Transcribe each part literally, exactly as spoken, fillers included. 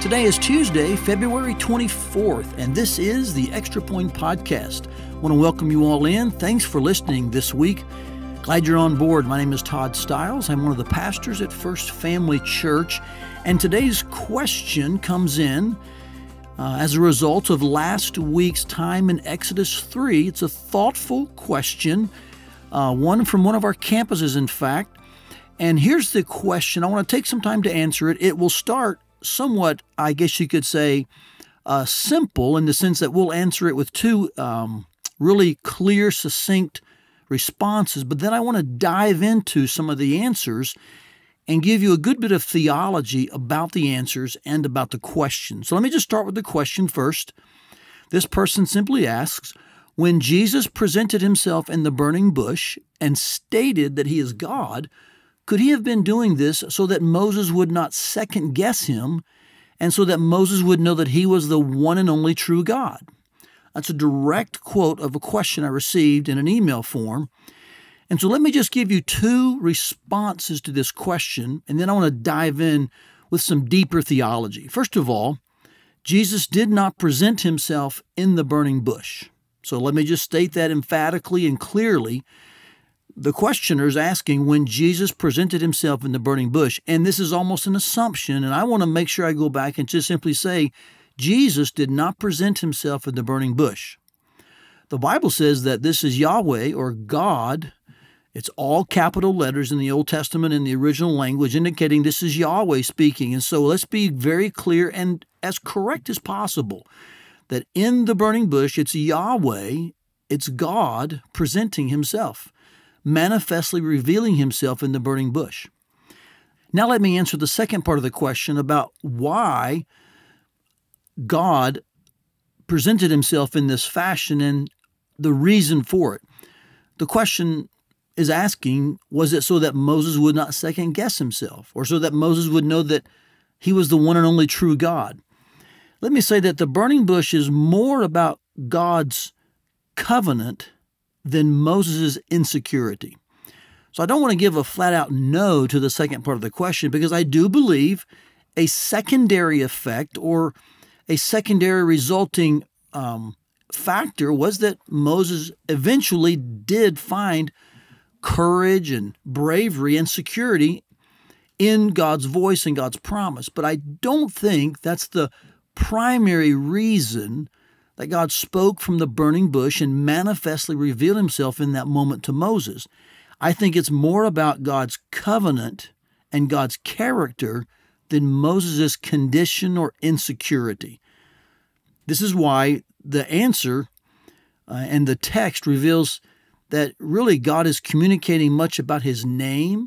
Today is Tuesday, February twenty-fourth, and this is the Extra Point Podcast. I want to welcome you all in. Thanks for listening this week. Glad you're on board. My name is Todd Stiles. I'm one of the pastors at First Family Church, and today's question comes in uh, as a result of last week's time in Exodus three. It's a thoughtful question, uh, one from one of our campuses, in fact. And here's the question. I want to take some time to answer it. It will start somewhat, I guess you could say, uh, simple in the sense that we'll answer it with two um, really clear, succinct responses. But then I want to dive into some of the answers and give you a good bit of theology about the answers and about the question. So let me just start with the question first. This person simply asks, when Jesus presented himself in the burning bush and stated that he is God, could he have been doing this so that Moses would not second guess him and so that Moses would know that he was the one and only true God? That's a direct quote of a question I received in an email form. And so let me just give you two responses to this question, and then I want to dive in with some deeper theology. First of all, Jesus did not present himself in the burning bush. So let me just state that emphatically and clearly. The questioner is asking when Jesus presented himself in the burning bush, and this is almost an assumption, and I want to make sure I go back and just simply say Jesus did not present himself in the burning bush. The Bible says that this is Yahweh or God. It's all capital letters in the Old Testament in the original language, indicating this is Yahweh speaking. And so let's be very clear and as correct as possible that in the burning bush, it's Yahweh, it's God presenting himself, manifestly revealing himself in the burning bush. Now let me answer the second part of the question about why God presented himself in this fashion and the reason for it. The question is asking, was it so that Moses would not second guess himself, or so that Moses would know that he was the one and only true God? Let me say that the burning bush is more about God's covenant than Moses' insecurity. So I don't want to give a flat-out no to the second part of the question, because I do believe a secondary effect or a secondary resulting um, factor was that Moses eventually did find courage and bravery and security in God's voice and God's promise. But I don't think that's the primary reason that God spoke from the burning bush and manifestly revealed himself in that moment to Moses. I think it's more about God's covenant and God's character than Moses' condition or insecurity. This is why the answer uh, and the text reveals that really God is communicating much about his name.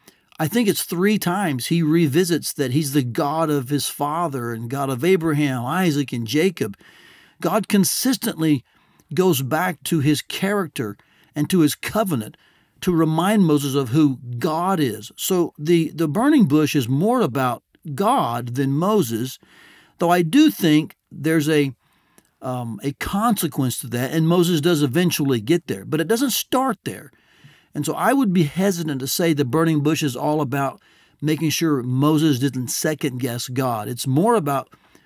I think it's three times he revisits that he's the God of his father and God of Abraham, Isaac, and Jacob. God consistently goes back to his character and to his covenant to remind Moses of who God is. So the, the burning bush is more about God than Moses, though I do think there's a um, a consequence to that, and Moses does eventually get there, but it doesn't start there. And so I would be hesitant to say the burning bush is all about making sure Moses didn't second-guess God. It's more about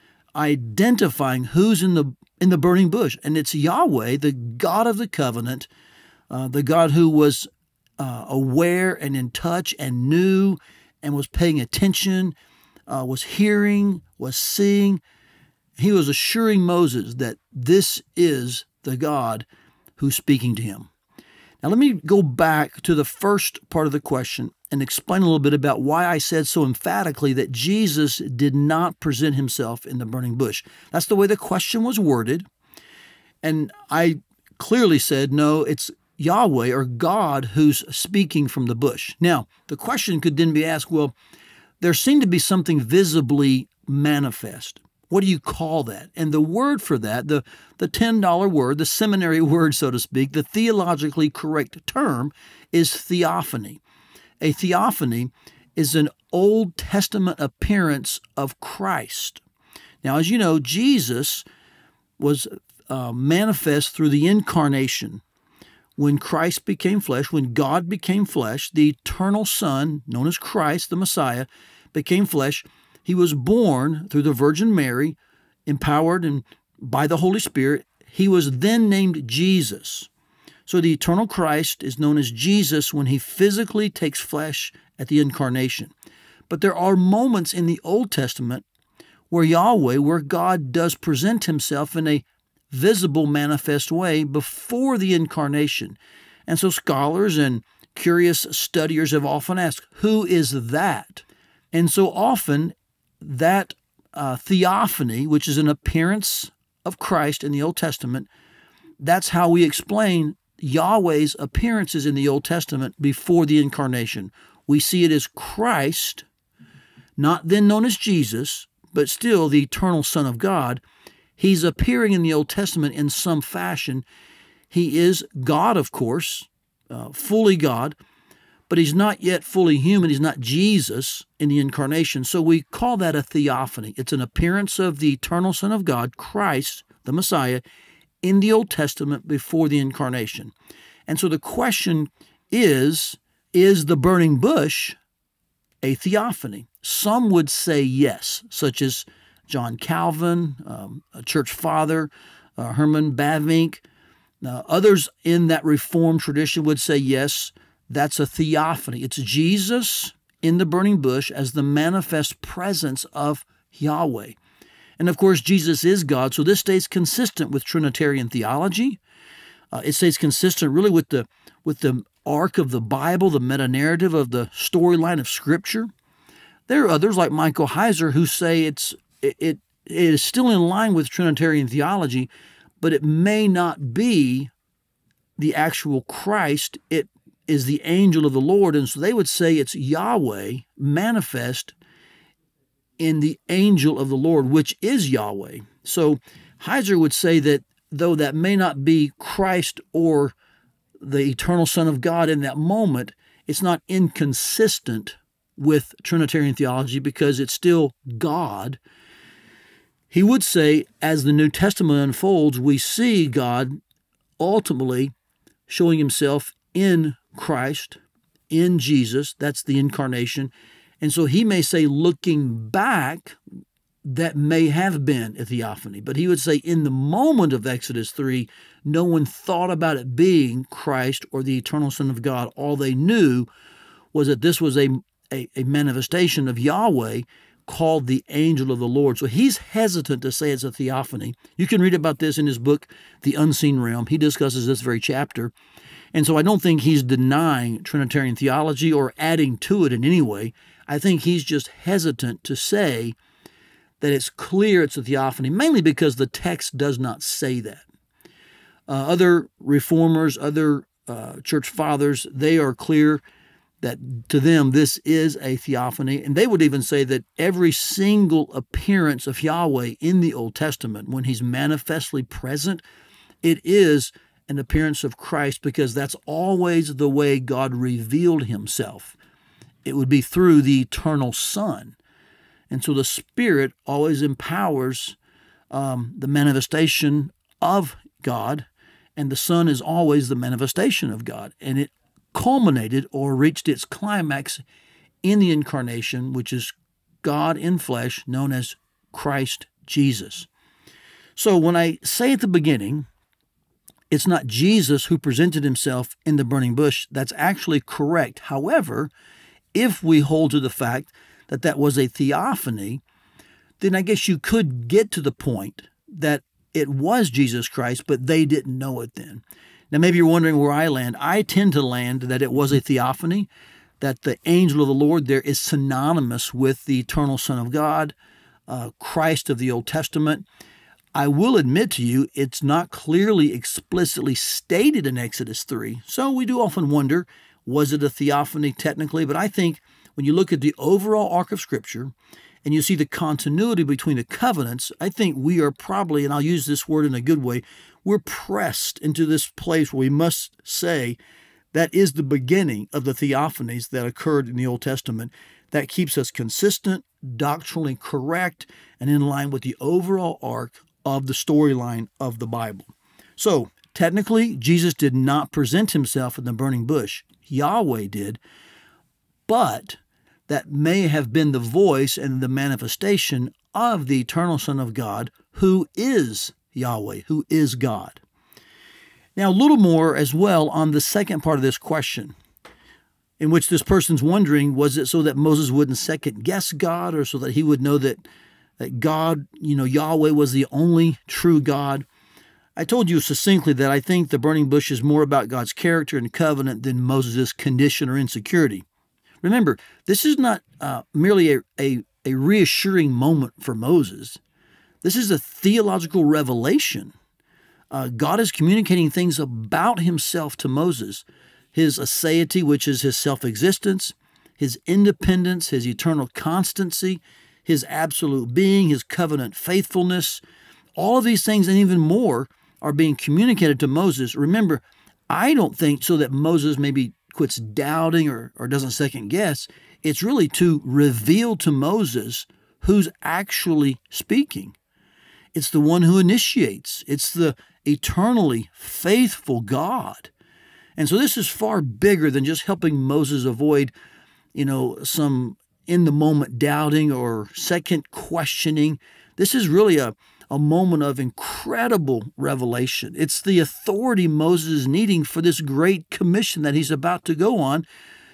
identifying who's in the in the burning bush, and it's Yahweh, the God of the covenant, uh, the God who was uh, aware and in touch and knew and was paying attention, uh, was hearing, was seeing. He was assuring Moses that this is the God who's speaking to him. Now let me go back to the first part of the question and explain a little bit about why I said so emphatically that Jesus did not present himself in the burning bush. That's the way the question was worded. And I clearly said, no, it's Yahweh or God who's speaking from the bush. Now, the question could then be asked, well, there seemed to be something visibly manifest. What do you call that? And the word for that, the, the ten dollar word, the seminary word, so to speak, the theologically correct term is theophany. A theophany is an Old Testament appearance of Christ. Now, as you know, Jesus was uh, manifest through the incarnation. When Christ became flesh, when God became flesh, the eternal Son, known as Christ, the Messiah, became flesh, He was born through the Virgin Mary, empowered and by the Holy Spirit. He was then named Jesus. So the eternal Christ is known as Jesus when he physically takes flesh at the incarnation. But there are moments in the Old Testament where Yahweh, where God does present himself in a visible, manifest way before the incarnation. And so scholars and curious studiers have often asked, who is that? And so often that uh, theophany, which is an appearance of Christ in the Old Testament, that's how we explain Yahweh's appearances in the Old Testament before the incarnation. We see it as Christ, not then known as Jesus, but still the eternal Son of God. He's appearing in the Old Testament in some fashion. He is God, of course, uh, fully God, but he's not yet fully human. He's not Jesus in the incarnation. So we call that a theophany. It's an appearance of the eternal Son of God, Christ, the Messiah, in the Old Testament before the incarnation. And so the question is, is the burning bush a theophany? Some would say yes, such as John Calvin, um, a church father, uh, Herman Bavinck. Uh, others in that Reformed tradition would say yes, that's a theophany. It's Jesus in the burning bush as the manifest presence of Yahweh. And of course, Jesus is God, so this stays consistent with Trinitarian theology. Uh, it stays consistent really with the with the arc of the Bible, the meta-narrative of the storyline of Scripture. There are others like Michael Heiser who say it's it, it is still in line with Trinitarian theology, but it may not be the actual Christ. It is the angel of the Lord, and so they would say it's Yahweh manifest in the angel of the Lord, which is Yahweh. So Heiser would say that though that may not be Christ or the eternal Son of God in that moment, it's not inconsistent with Trinitarian theology because it's still God. He would say, as the New Testament unfolds, we see God ultimately showing himself in Christ, in Jesus. That's the incarnation. And so he may say, looking back, that may have been a theophany. But he would say, in the moment of Exodus three, no one thought about it being Christ or the eternal Son of God. All they knew was that this was a, a, a manifestation of Yahweh called the angel of the Lord. So he's hesitant to say it's a theophany. You can read about this in his book, The Unseen Realm. He discusses this very chapter. And so I don't think he's denying Trinitarian theology or adding to it in any way. I think he's just hesitant to say that it's clear it's a theophany, mainly because the text does not say that. Uh, other reformers, other uh, church fathers, they are clear that to them this is a theophany, and they would even say that every single appearance of Yahweh in the Old Testament, when he's manifestly present, it is an appearance of Christ because that's always the way God revealed himself. It would be through the eternal Son. And so the Spirit always empowers um, the manifestation of God, and the Son is always the manifestation of God. And it culminated or reached its climax in the incarnation, which is God in flesh, known as Christ Jesus. So when I say at the beginning, it's not Jesus who presented himself in the burning bush, that's actually correct. However, if we hold to the fact that that was a theophany, then I guess you could get to the point that it was Jesus Christ, but they didn't know it then. Now, maybe you're wondering where I land. I tend to land that it was a theophany, that the angel of the Lord there is synonymous with the eternal Son of God, uh, Christ of the Old Testament. I will admit to you, it's not clearly explicitly stated in Exodus three, so we do often wonder, was it a theophany technically? But I think when you look at the overall arc of Scripture and you see the continuity between the covenants, I think we are probably, and I'll use this word in a good way, we're pressed into this place where we must say that is the beginning of the theophanies that occurred in the Old Testament. That keeps us consistent, doctrinally correct, and in line with the overall arc of the storyline of the Bible. So, technically, Jesus did not present himself in the burning bush. Yahweh did. But that may have been the voice and the manifestation of the eternal Son of God, who is Yahweh, who is God. Now, a little more as well on the second part of this question, in which this person's wondering, was it so that Moses wouldn't second guess God, or so that he would know that, that God, you know, Yahweh was the only true God? I told you succinctly that I think the burning bush is more about God's character and covenant than Moses' condition or insecurity. Remember, this is not uh, merely a, a, a reassuring moment for Moses. This is a theological revelation. Uh, God is communicating things about himself to Moses, his aseity, which is his self-existence, his independence, his eternal constancy, his absolute being, his covenant faithfulness. All of these things and even more are being communicated to Moses. Remember, I don't think so that Moses maybe quits doubting or, or doesn't second guess. It's really to reveal to Moses who's actually speaking. It's the one who initiates. It's the eternally faithful God. And so this is far bigger than just helping Moses avoid, you know, some in-the-moment doubting or second questioning. This is really a, a moment of incredible revelation. It's the authority Moses is needing for this great commission that he's about to go on,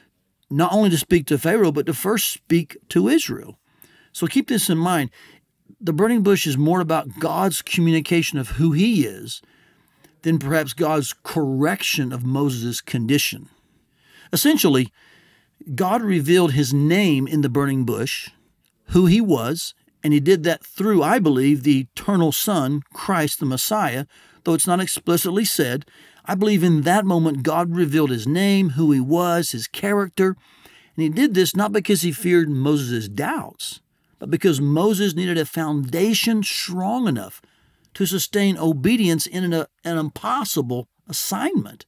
not only to speak to Pharaoh, but to first speak to Israel. So keep this in mind. The burning bush is more about God's communication of who he is than perhaps God's correction of Moses' condition. Essentially, God revealed his name in the burning bush, who he was, and he did that through, I believe, the eternal Son, Christ the Messiah. Though it's not explicitly said, I believe in that moment God revealed his name, who he was, his character, and he did this not because he feared Moses' doubts, but because Moses needed a foundation strong enough to sustain obedience in an, an impossible assignment.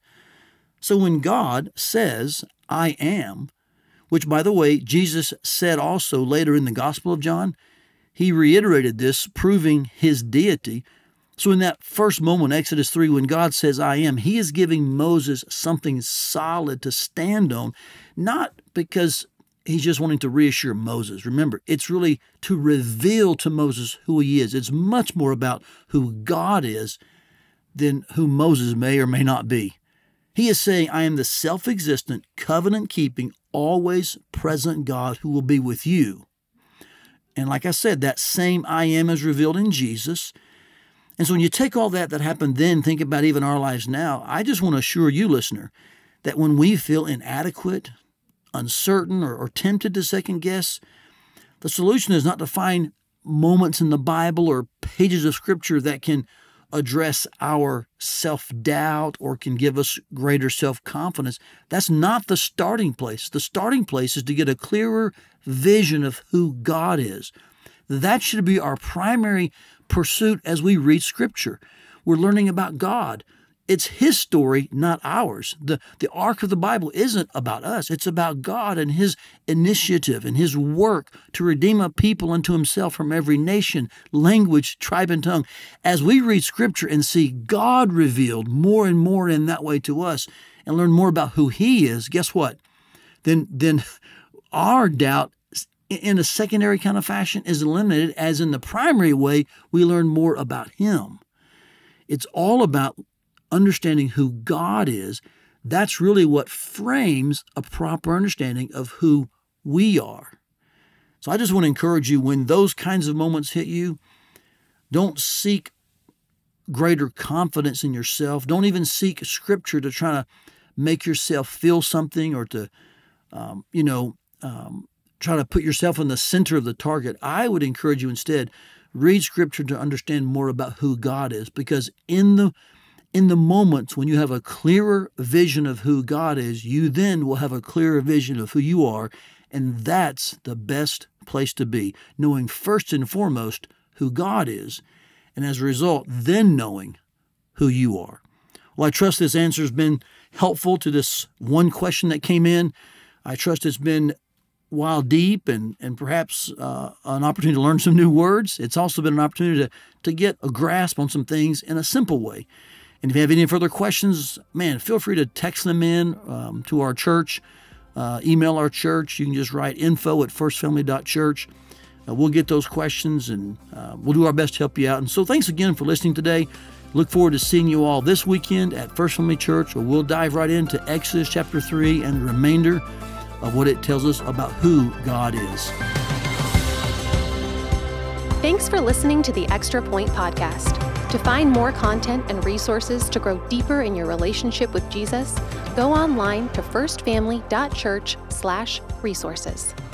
So when God says, I am, which, by the way, Jesus said also later in the Gospel of John, he reiterated this, proving his deity. So in that first moment, Exodus three, when God says, I am, he is giving Moses something solid to stand on, not because he's just wanting to reassure Moses. Remember, it's really to reveal to Moses who he is. It's much more about who God is than who Moses may or may not be. He is saying, I am the self-existent, covenant-keeping, always present God who will be with you. And like I said, that same I am is revealed in Jesus. And so when you take all that that happened then, think about even our lives now, I just want to assure you, listener, that when we feel inadequate, uncertain, or, or tempted to second guess, the solution is not to find moments in the Bible or pages of Scripture that can address our self-doubt or can give us greater self-confidence. That's not the starting place. The starting place is to get a clearer vision of who God is. That should be our primary pursuit as we read Scripture. We're learning about God. It's his story, not ours. The, the arc of the Bible isn't about us. It's about God and his initiative and his work to redeem a people unto himself from every nation, language, tribe, and tongue. As we read Scripture and see God revealed more and more in that way to us and learn more about who he is, guess what? Then, then our doubt in a secondary kind of fashion is eliminated, as in the primary way we learn more about him. It's all about understanding who God is. That's really what frames a proper understanding of who we are. So I just want to encourage you, when those kinds of moments hit you, don't seek greater confidence in yourself. Don't even seek Scripture to try to make yourself feel something or to, um, you know, um, try to put yourself in the center of the target. I would encourage you instead, read Scripture to understand more about who God is, because in the In the moments when you have a clearer vision of who God is, you then will have a clearer vision of who you are, and that's the best place to be, knowing first and foremost who God is, and as a result, then knowing who you are. Well, I trust this answer has been helpful to this one question that came in. I trust it's been while deep and, and perhaps uh, an opportunity to learn some new words. It's also been an opportunity to, to get a grasp on some things in a simple way. And if you have any further questions, man, feel free to text them in um, to our church. uh, email our church. You can just write info at firstfamily dot church. Uh, we'll get those questions, and uh, we'll do our best to help you out. And so thanks again for listening today. Look forward to seeing you all this weekend at First Family Church, where we'll dive right into Exodus chapter three and the remainder of what it tells us about who God is. Thanks for listening to the Extra Point Podcast. To find more content and resources to grow deeper in your relationship with Jesus, go online to firstfamily dot church slash resources.